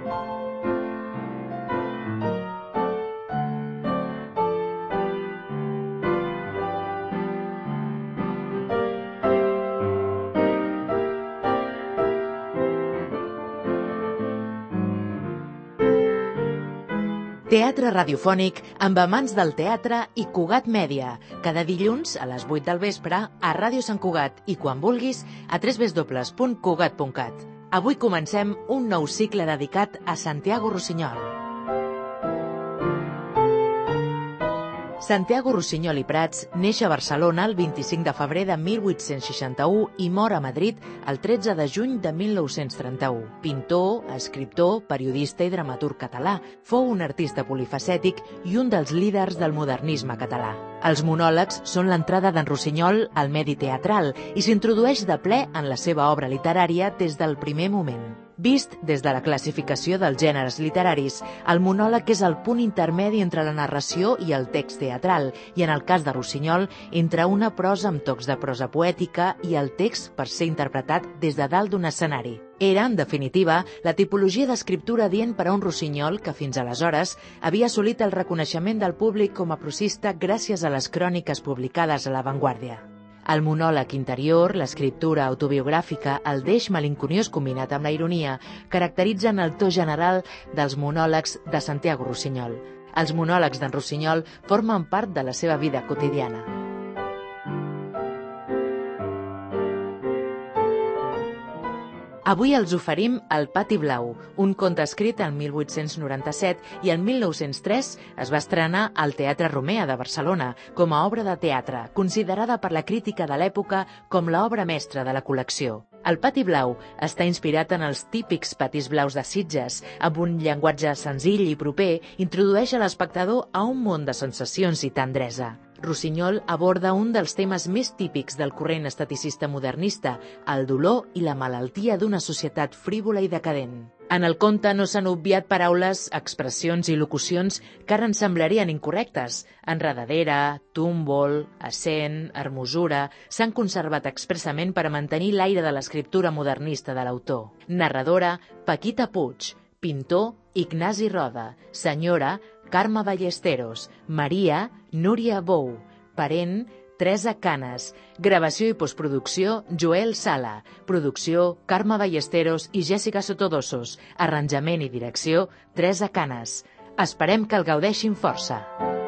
Teatre radiofònic amb Amants del Teatre i Cugat Mèdia. Cada dilluns a les 8 del vespre a Ràdio Sant Cugat i quan vulguis a www.cugat.cat. Avui comencem un nou cicle dedicat a Santiago Rossinyol. Santiago Rossinyol i Prats neix a Barcelona el 25 de febrer de 1861 i mor a Madrid el 13 de juny de 1931. Pintor, escriptor, periodista i dramaturg català, fou un artista polifacètic i un dels líders del modernisme català. Els monòlegs són l'entrada d'en Rossinyol al medi teatral i s'introdueix de ple en la seva obra literària des del primer moment. Vist des de la classificació dels gèneres literaris, el monòleg és el punt intermedi entre la narració i el text teatral, i en el cas de Rossinyol, entre una prosa amb tocs de prosa poètica i el text per ser interpretat des de dalt d'un escenari. Era, en definitiva, la tipologia d'escriptura adient per a un Rossinyol que, fins aleshores, havia assolit el reconeixement del públic com a prosista gràcies a les cròniques publicades a La Vanguardia. El monòleg interior, l'escriptura autobiogràfica, el deix malinconiós combinat amb la ironia, caracteritzen el to general dels monòlegs de Santiago Rossinyol. Els monòlegs d'en Rossinyol formen part de la seva vida quotidiana. Avui els oferim El Pati Blau, un conte escrit en 1897 i en 1903 es va estrenar al Teatre Romea de Barcelona com a obra de teatre, considerada per la crítica de l'època com l'obra mestra de la col·lecció. El Pati Blau està inspirat en els típics patis blaus de Sitges, amb un llenguatge senzill i proper, introdueix a l'espectador a un món de sensacions i tendresa. Rossinyol aborda un dels temes més típics del corrent esteticista modernista, el dolor i la malaltia d'una societat frívola i decadent. En el conte no s'han obviat paraules, expressions i locucions que ara ens semblarien incorrectes. Enredadera, túmbol, accent, hermosura s'han conservat expressament per a mantenir l'aire de l'escriptura modernista de l'autor. Narradora, Paquita Puig. Pintor, Ignasi Roda. Senyora, Carme Ballesteros. Maria, Núria Bou. Parent, Teresa Canes. Gravació i postproducció, Joel Sala. Producció, Carme Ballesteros i Jessica Sotodosos. Arranjament i direcció, Teresa Canes. Esperem que el gaudeixin força.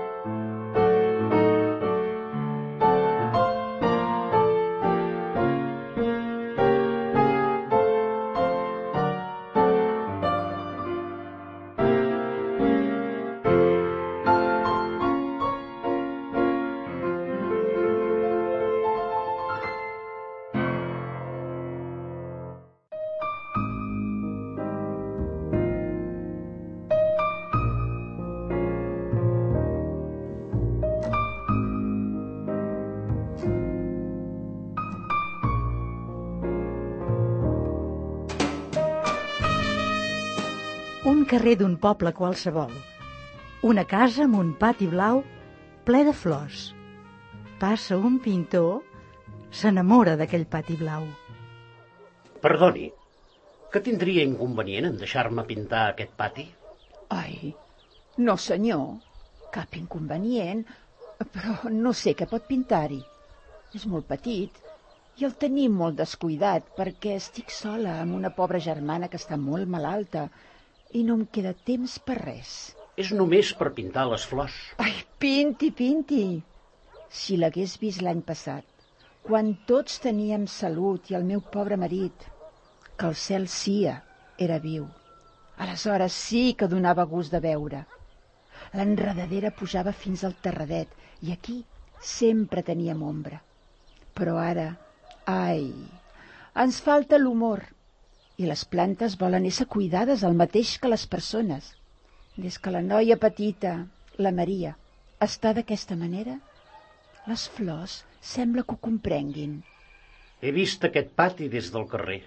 Un carrer d'un poble qualsevol. Una casa amb un pati blau ple de flors. Passa un pintor, s'enamora d'aquell pati blau. Perdoni, que tindria inconvenient en deixar-me pintar aquest pati? Ai, no senyor, cap inconvenient, però no sé què pot pintar-hi. És molt petit i el tenim molt descuidat perquè estic sola amb una pobra germana que està molt malalta i no em queda temps per res. És només per pintar les flors. Ai, pinti, pinti! Si l'hagués vist l'any passat, quan tots teníem salut i el meu pobre marit, que el cel sia, era viu. Aleshores sí que donava gust de veure. L'enredadera pujava fins al terradet i aquí sempre teníem ombra. Però ara, ai, ens falta l'humor. I les plantes volen ésser cuidades el mateix que les persones. Des que la noia petita, la Maria, està d'aquesta manera, les flors sembla que ho comprenguin. He vist aquest pati des del carrer.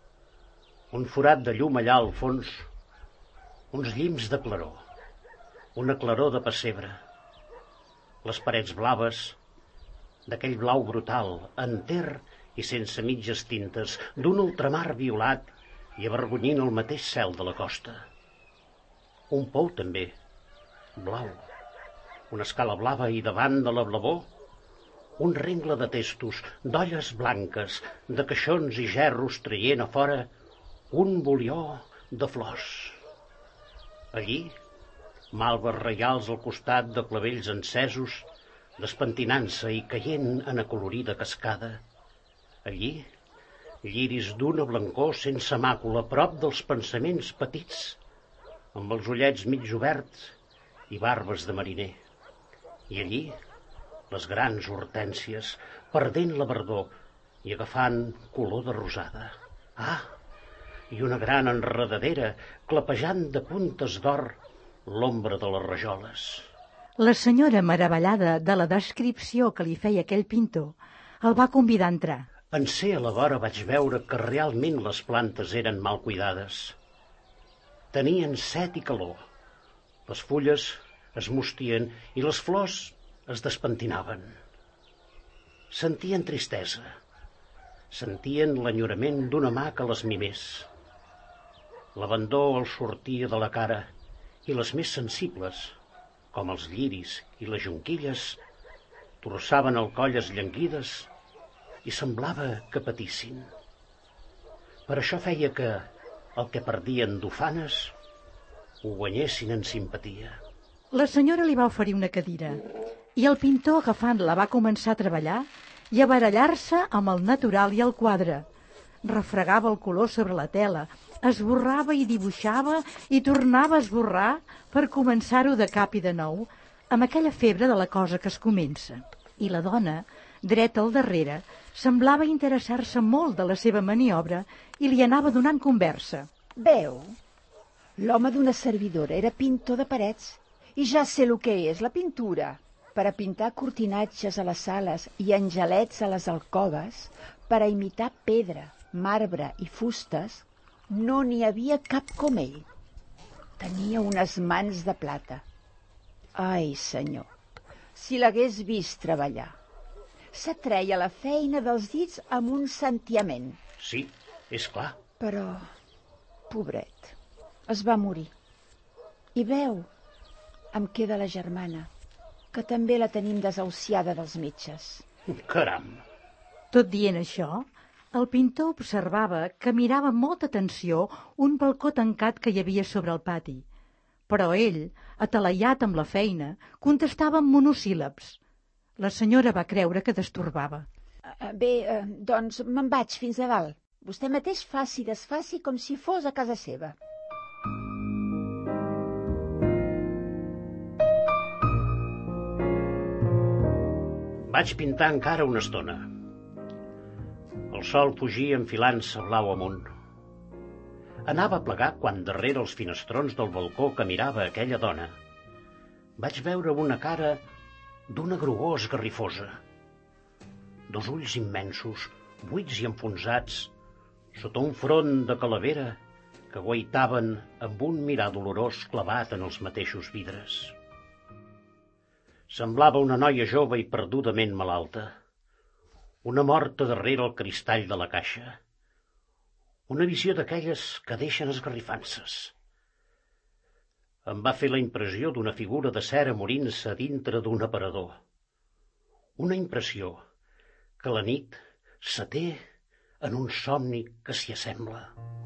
Un forat de llum allà al fons, uns llims de claror, una claror de pessebre, les parets blaves, d'aquell blau brutal, enter i sense mitges tintes, d'un ultramar violat i avergonyint el mateix cel de la costa. Un pou també, blau, una escala blava i davant de la blavor un rengle de testos, d'olles blanques, de caixons i gerros traient a fora un bolió de flors. Allí, malves reials al costat de clavells encesos, despentinant-se i caient en acolorida cascada. Allí, lliris d'una blancor sense màcula, prop dels pensaments petits, amb els ullets mig oberts i barbes de mariner. I allí, les grans hortències, perdent la verdor i agafant color de rosada. Ah, i una gran enredadera, clapejant de puntes d'or l'ombra de les rajoles. La senyora, meravellada de la descripció que li feia aquell pintor, el va convidar a entrar. En ser a la vora vaig veure que realment les plantes eren mal cuidades. Tenien set i calor. Les fulles es mostien i les flors es despentinaven. Sentien tristesa. Sentien l'enyorament d'una mà que les mimés. L'abandó els sortia de la cara i les més sensibles, com els lliris i les jonquilles, torçaven el coll esllanguides i semblava que patissin. Per això feia que el que perdien d'ufanes ho guanyessin en simpatia. La senyora li va oferir una cadira i el pintor, agafant-la, va començar a treballar i a barallar-se amb el natural i el quadre. Refregava el color sobre la tela, esborrava i dibuixava i tornava a esborrar per començar-ho de cap i de nou, amb aquella febre de la cosa que es comença. I la dona, dreta al darrere, semblava interessar-se molt de la seva maniobra i li anava donant conversa. Veu? L'home d'una servidora era pintor de parets i ja sé el que és la pintura. Per a pintar cortinatges a les sales i angelets a les alcoves, per a imitar pedra, marbre i fustes, no n'hi havia cap com ell. Tenia unes mans de plata. Ai, senyor, si l'hagués vist treballar. S'atreia la feina dels dits amb un sentiament. Sí, és clar. Però, pobret, es va morir. I veu, em queda la germana, que també la tenim desahuciada dels metges. Caram! Tot dient això, el pintor observava que mirava amb molta atenció un balcó tancat que hi havia sobre el pati. Però ell, atalaiat amb la feina, contestava amb monosíl·labs. La senyora va creure que destorbava. Bé, doncs me'n vaig fins a dalt. Vostè mateix faci i desfaci com si fos a casa seva. Vaig pintar encara una estona. El sol fugia enfilant-se blau amunt. Anava a plegar quan darrere els finestrons del balcó que mirava aquella dona vaig veure una cara d'una grogor esgarrifosa. Dos ulls immensos, buits i enfonsats, sota un front de calavera que guaitaven amb un mirar dolorós clavat en els mateixos vidres. Semblava una noia jove i perdudament malalta, una morta darrere el cristall de la caixa, una visió d'aquelles que deixen esgarrifances. Em va fer la impressió d'una figura de cera morint-se dintre d'un aparador, una impressió que la nit s'até en un somni que s'hi assembla.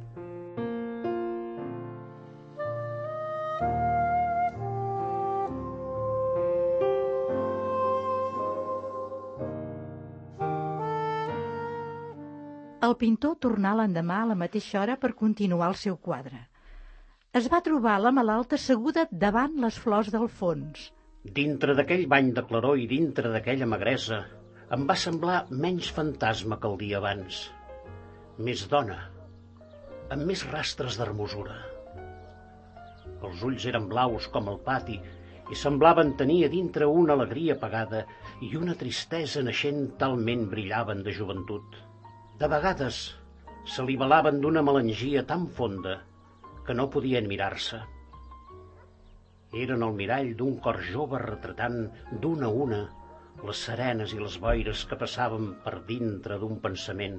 El pintor tornà l'endemà a la mateixa hora per continuar el seu quadre. Es va trobar la malalta asseguda davant les flors del fons. Dintre d'aquell bany de claror i dintre d'aquella magresa em va semblar menys fantasma que el dia abans, més dona, amb més rastres d'hermosura. Els ulls eren blaus com el pati i semblaven tenir a dintre una alegria apagada i una tristesa naixent talment brillaven de joventut. De vegades se li balaven d'una melangia tan fonda que no podien mirar-se. Eren el mirall d'un cor jove retratant d'una a una les serenes i les boires que passaven per dintre d'un pensament.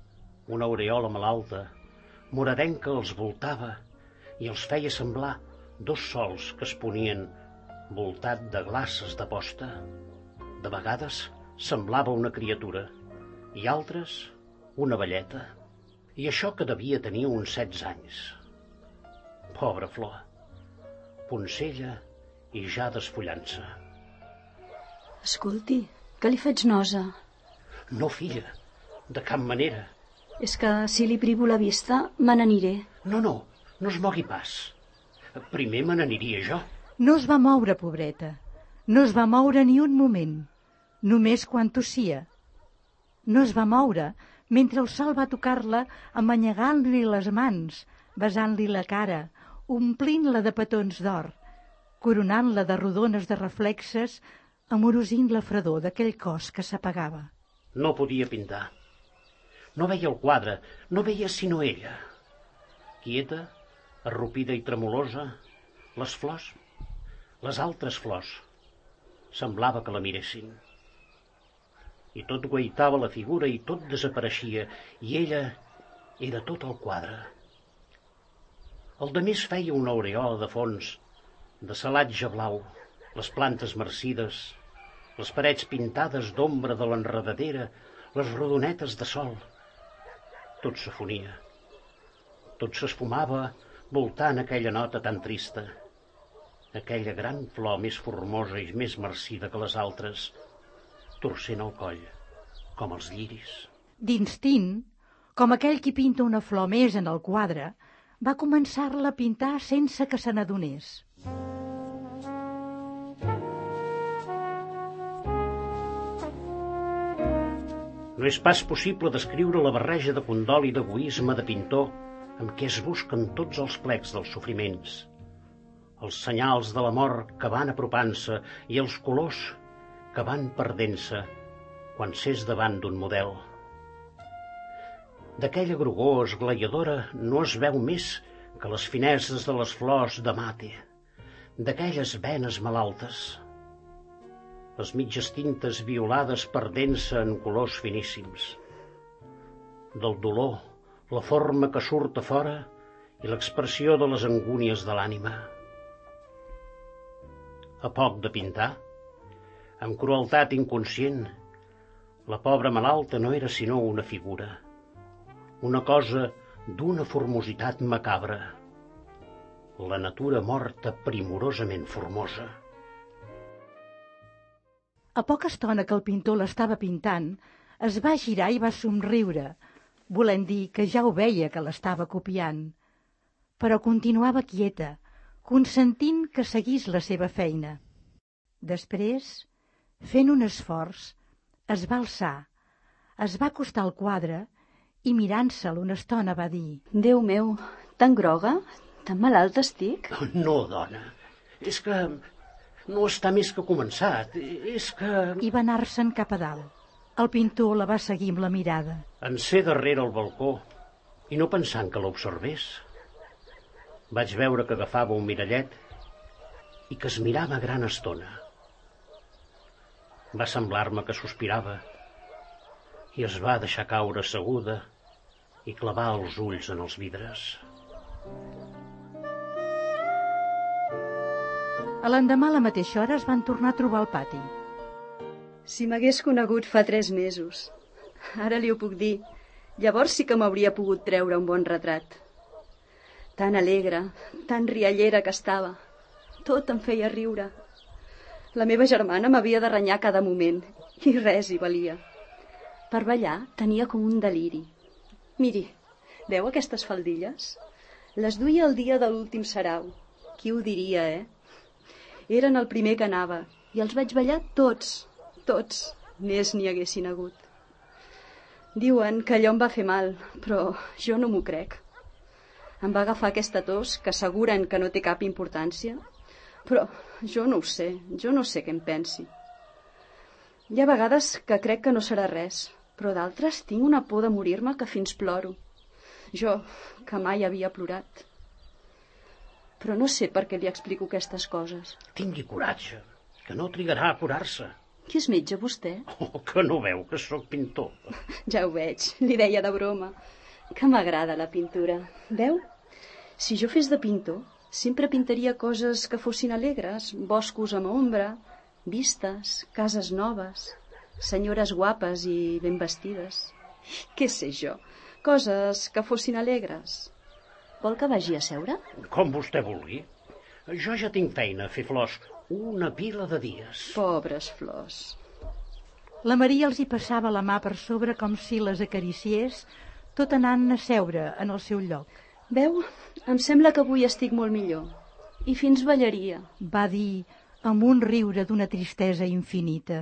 Una aureola malalta, moradenca, els voltava i els feia semblar 2 sols que es ponien voltat de glaces de posta. De vegades semblava una criatura i altres una velleta. I això que devia tenir uns 16 anys. Pobra flor, poncella i ja desfullant-se. Escolti, que li faig nosa. No, filla, de cap manera. És que si li privo la vista, me n'aniré. No es mogui pas. Primer me n'aniria jo. No es va moure, pobreta. No es va moure ni un moment, només quan tossia. No es va moure mentre el sol va tocar-la amanyegant-li les mans, besant-li la cara, omplint-la de petons d'or, coronant-la de rodones de reflexes, amorosint la fredor d'aquell cos que s'apagava. No podia pintar. No veia el quadre, no veia sinó ella. Quieta, arrupida i tremolosa, les flors, les altres flors, semblava que la miressin. I tot guaitava la figura i tot desapareixia, i ella era tot el quadre. El de més feia una aureola de fons, de salatge blau, les plantes marcides, les parets pintades d'ombra de l'enredadera, les rodonetes de sol. Tot s'afonia, tot s'esfumava voltant aquella nota tan trista, aquella gran flor més formosa i més marcida que les altres, torcent el coll, com els lliris. D'instint, com aquell qui pinta una flor més en el quadre, va començar-la a pintar sense que se n'adonés. No és pas possible descriure la barreja de condol i d'egoisme de pintor amb què es busquen tots els plecs dels sofriments, els senyals de la mort que van apropant-se i els colors que van perdent-se quan s'és davant d'un model. D'aquella grogor esglaiadora no es veu més que les finesses de les flors de mate, d'aquelles venes malaltes, les mitges tintes violades perdent-se en colors finíssims, del dolor, la forma que surt a fora i l'expressió de les angúnies de l'ànima. A poc de pintar, amb crueltat inconscient, la pobra malalta no era sinó una figura, una cosa d'una formositat macabra, la natura morta primorosament formosa. A poca estona que el pintor l'estava pintant, es va girar i va somriure, volent dir que ja ho veia que l'estava copiant. Però continuava quieta, consentint que seguís la seva feina. Després, fent un esforç, es va alçar, es va acostar al quadre i mirant-se'l una estona va dir: Déu meu, tan groga? Tan malalta estic? No, dona, és que no està més que començat, és que... I va anar-se'n cap a dalt. El pintor la va seguir amb la mirada. En ser darrere el balcó i no pensant que l'observés, vaig veure que agafava un mirallet i que es mirava gran estona. Va semblar-me que sospirava i es va deixar caure asseguda i clavar els ulls en els vidres. A l'endemà a la mateixa hora es van tornar a trobar al pati. Si m'hagués conegut fa 3 mesos. Ara li ho puc dir. Llavors sí que m'hauria pogut treure un bon retrat. Tan alegre, tan riallera que estava. Tot em feia riure. La meva germana m'havia de renyar cada moment, i res hi valia. Per ballar tenia com un deliri. Miri, veu aquestes faldilles? Les duia el dia de l'últim sarau. Qui ho diria, Eren el primer que anava, i els vaig ballar tots, més n'hi haguessin hagut. Diuen que allò em va fer mal, però jo no m'ho crec. Em va agafar aquesta tos, que asseguren que no té cap importància, però jo no ho sé, jo no sé què em pensi. Hi ha vegades que crec que no serà res, però d'altres tinc una por de morir-me que fins ploro. Jo, que mai havia plorat. Però no sé per què li explico aquestes coses. Tingui coratge, que no trigarà a curar-se. Qui és metge, vostè? Oh, que no veu que sóc pintor. Ja ho veig, li deia de broma. Que m'agrada la pintura. Veu? Si jo fes de pintor, Sempre pintaria coses que fossin alegres, boscos amb ombra, vistes, cases noves, senyores guapes i ben vestides. Què sé jo, coses que fossin alegres. Vol que vagi a seure? Com vostè vulgui. Jo ja tinc feina a fer flors, una pila de dies. Pobres flors. La Maria els hi passava la mà per sobre com si les acariciés, tot anant a seure en el seu lloc. Veu, em sembla que avui estic molt millor. I fins ballaria. Va dir amb un riure d'una tristesa infinita.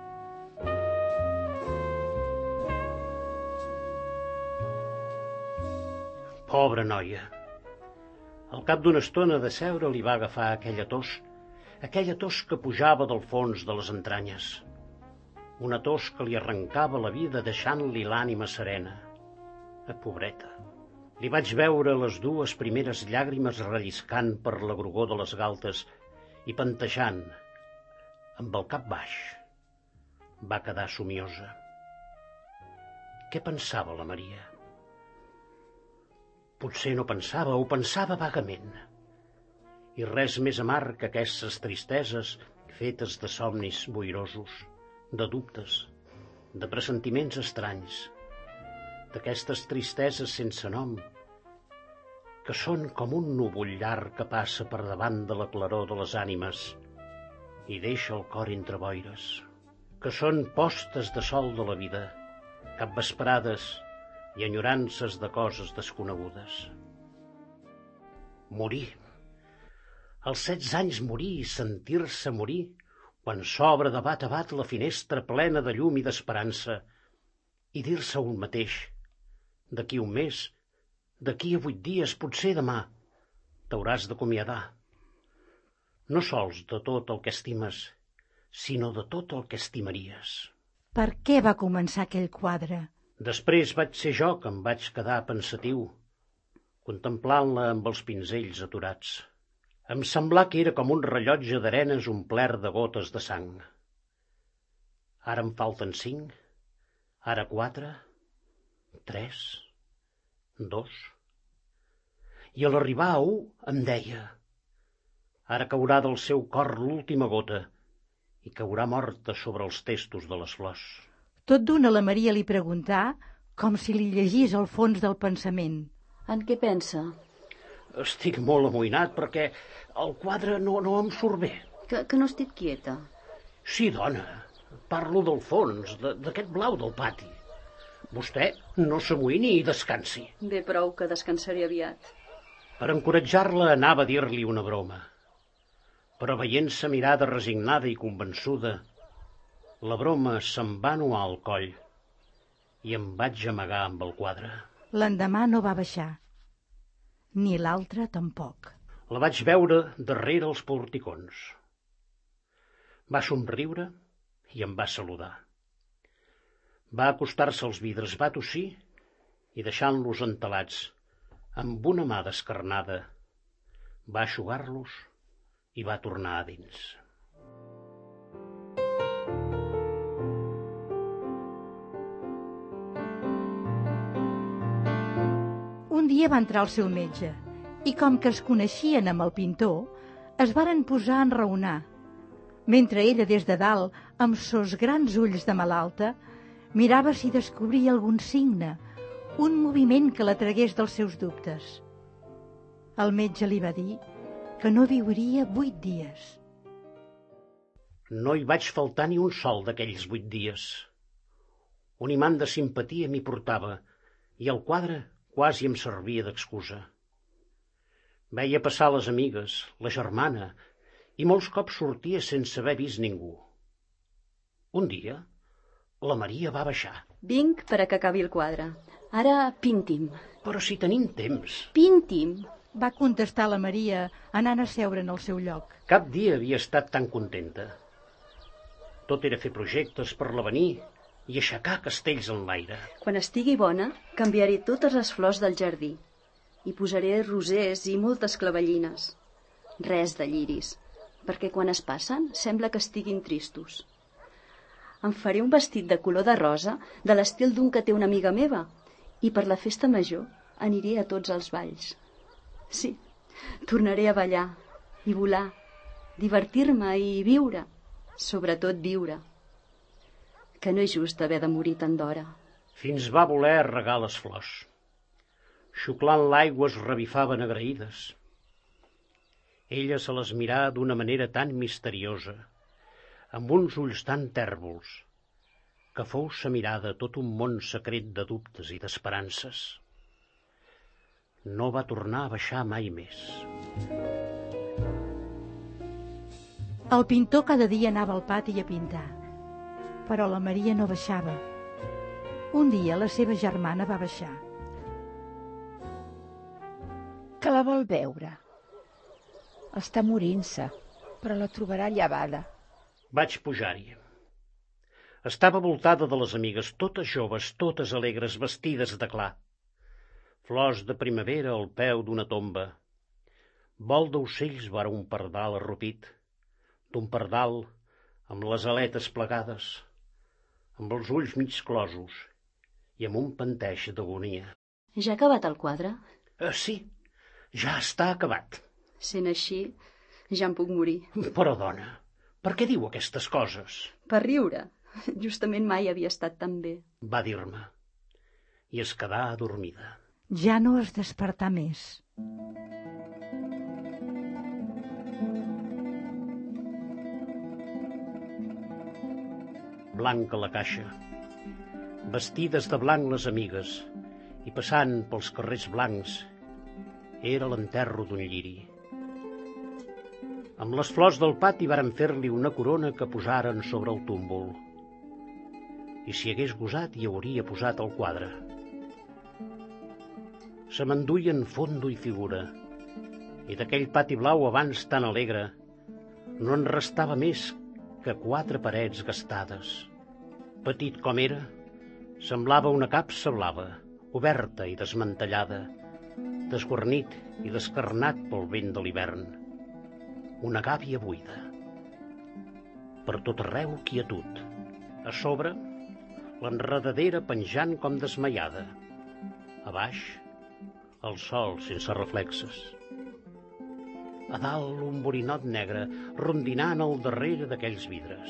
Pobra noia. Al cap d'una estona de seure li va agafar aquella tos que pujava del fons de les entranyes. Una tos que li arrencava la vida deixant-li l'ànima serena. Pobreta. Li vaig veure les dues primeres llàgrimes relliscant per la grogor de les galtes i pantejant, amb el cap baix. Va quedar somiosa. Què pensava la Maria? Potser no pensava, o pensava vagament. I res més amarg que aquestes tristeses fetes de somnis boirosos, de dubtes, de pressentiments estranys, d'aquestes tristeses sense nom, que són com un núvol llarg que passa per davant de la claror de les ànimes i deixa el cor entre boires, que són postes de sol de la vida, capvesprades i enyorances de coses desconegudes. Morir. Als 16 anys morir i sentir-se morir quan s'obre de bat a bat la finestra plena de llum i d'esperança i dir-se un mateix: d'aquí un mes, d'aquí a 8 dies, potser demà, t'hauràs d'acomiadar. No sols de tot el que estimes, sinó de tot el que estimaries. Per què va començar aquell quadre? Després vaig ser jo que em vaig quedar pensatiu, contemplant-la amb els pinzells aturats. Em semblà que era com un rellotge d'arenes omplert de gotes de sang. Ara em falten 5, ara 4, 3, 2... I a l'arribar a 1 em deia: ara caurà del seu cor l'última gota i caurà morta sobre els testos de les flors. Tot d'una la Maria li preguntà, com si li llegís al fons del pensament. En què pensa? Estic molt amoïnat perquè el quadre no em surt bé. Que no estic quieta. Sí, dona, parlo del fons, d'aquest blau del pati. Vostè no s'amoïni i descansi. Bé, prou, que descansaré aviat. Per encoratjar-la anava a dir-li una broma, però veient-se mirada resignada i convençuda, la broma se'm va anuar al coll i em vaig amagar amb el quadre. L'endemà no va baixar, ni l'altre tampoc. La vaig veure darrere els porticons. Va somriure i em va saludar. Va acostar-se als vidres, va tossir i, deixant-los entelats, amb una mà descarnada, va eixugar-los i va tornar a dins. Un dia va entrar el seu metge i, com que es coneixien amb el pintor, es varen posar a enraonar, mentre ella des de dalt, amb sos grans ulls de malalta, mirava si descobria algun signe, un moviment que la tragués dels seus dubtes. El metge li va dir que no viuria 8 dies. No hi vaig faltar ni un sol d'aquells 8 dies. Un imant de simpatia m'hi portava i el quadre quasi em servia d'excusa. Veia passar les amigues, la germana, i molts cops sortia sense haver vist ningú. Un dia, la Maria va baixar. Vinc per a que acabi el quadre. Ara pinti'm. Però si tenim temps. Pinti'm. Va contestar la Maria, anant a seure en el seu lloc. Cap dia havia estat tan contenta. Tot era fer projectes per l'avenir i aixecar castells en l'aire. Quan estigui bona, canviaré totes les flors del jardí. Hi posaré rosers i moltes clavellines. Res de lliris, perquè quan es passen sembla que estiguin tristos. Em faré un vestit de color de rosa, de l'estil d'un que té una amiga meva, i per la festa major aniré a tots els balls. Sí, Tornaré a ballar i volar, divertir-me i viure, sobretot viure. Que no és just haver de morir tan d'hora. Fins va voler regar les flors. Xuclant l'aigua es revifaven agraïdes. Ella se les mirà d'una manera tan misteriosa, amb uns ulls tan tèrbols, que fou sa mirada tot un món secret de dubtes i d'esperances. No va tornar a baixar mai més. El pintor cada dia anava al pati a pintar, però la Maria no baixava. Un dia la seva germana va baixar. Que la vol veure. Està morint-se, però la trobarà llevada. Vaig pujar-hi. Estava voltada de les amigues, totes joves, totes alegres, vestides de clar. Flors de primavera al peu d'una tomba. Vol d'ocells vora un pardal arrupit, d'un pardal amb les aletes plegades, amb els ulls mig closos i amb un panteix d'agonia. Ja ha acabat el quadre? Sí, ja està acabat. Sent així, ja em puc morir. Però, dona, per què diu aquestes coses? Per riure. Justament mai havia estat tan bé. Va dir-me, i es quedà adormida. Ja no es despertà més. Blanca la caixa, vestides de blanc les amigues, i passant pels carrers blancs, era l'enterro d'un lliri. Amb les flors del pati varen fer-li una corona que posaren sobre el túmbol. I si hagués gosat hi hauria posat el quadre. Se m'enduien fondo i figura, i d'aquell pati blau abans tan alegre no en restava més que 4 parets gastades. Petit com era, semblava una capsa blava, oberta i desmantellada, desguarnit i descarnat pel vent de l'hivern. Una gàbia buida. Per tot arreu quietud. A sobre, l'enredadera penjant com desmaiada. A baix, el sol sense reflexes. A dalt, un borinot negre rondinant al darrere d'aquells vidres.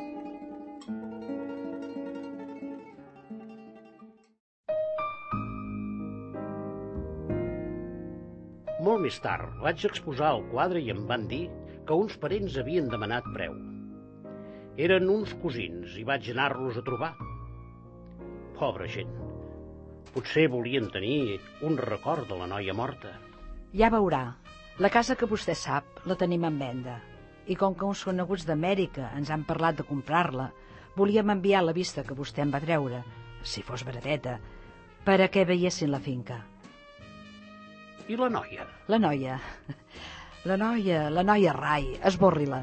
Molt més tard vaig exposar el quadre i em van dir que uns parents havien demanat preu. Eren uns cosins i vaig anar-los a trobar. Pobra gent. Potser volien tenir un record de la noia morta. Ja veurà. La casa que vostè sap la tenim en venda. I com que uns coneguts d'Amèrica ens han parlat de comprar-la, volíem enviar la vista que vostè em va treure, si fos barateta, per a que veiessin la finca. I la noia? La noia rai, esborri-la.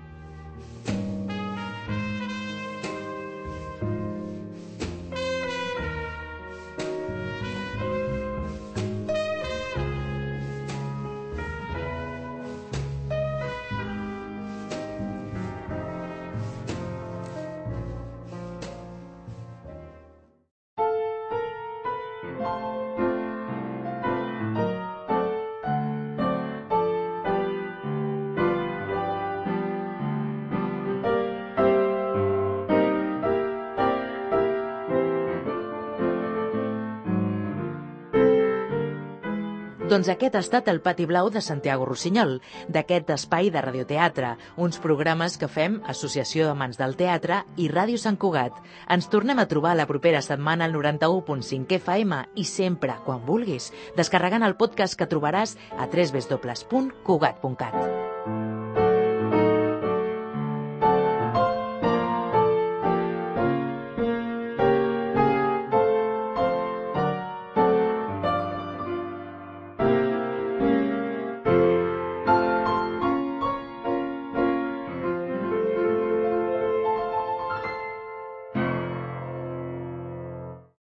Doncs aquest ha estat el Pati Blau de Santiago Rossinyol, d'aquest espai de radioteatre, uns programes que fem Associació d'Amants del Teatre i Ràdio Sant Cugat. Ens tornem a trobar la propera setmana al 91.5 FM i sempre, quan vulguis, descarregant el podcast que trobaràs a www.cugat.cat.